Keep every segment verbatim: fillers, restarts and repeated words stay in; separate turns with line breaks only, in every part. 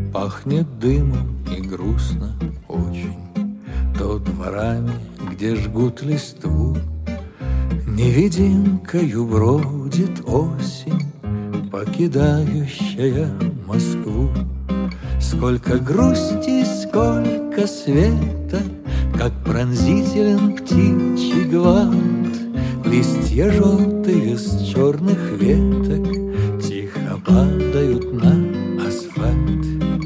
Пахнет дымом и грустно очень. То дворами, где жгут листву, невидимкою бродит осень, покидающая Москву. Сколько грусти, сколько света, как пронзителен птичий гвалт. Листья желтые с черных веток тихо падают на асфальт.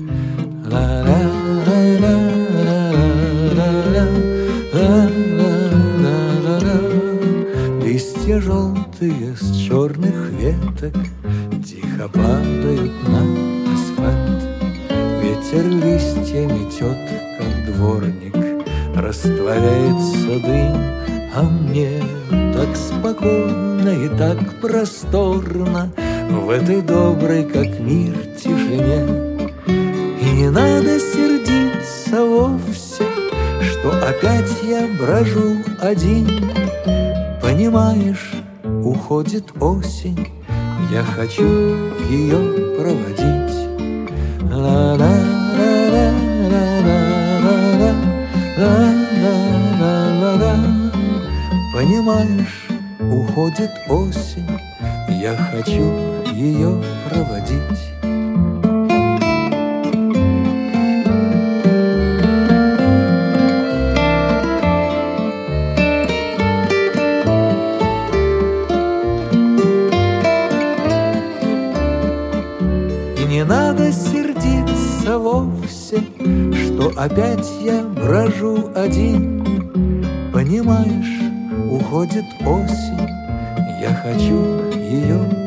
Листья желтые с черных веток тихо падают на асфальт. Ветер листья метет, как дворник, растворяется дым, а мне так спокойно и так просторно в этой доброй, как мир, тишине. И не надо сердиться вовсе, что опять я брожу один. Понимаешь, уходит осень, я хочу ее проводить. Ла-ла-ла-ла-ла-ла-ла-ла-ла-ла. Понимаешь, уходит осень, я хочу ее проводить. И не надо сердиться вовсе, что опять я брожу один. Понимаешь, уходит осень, я хочу ее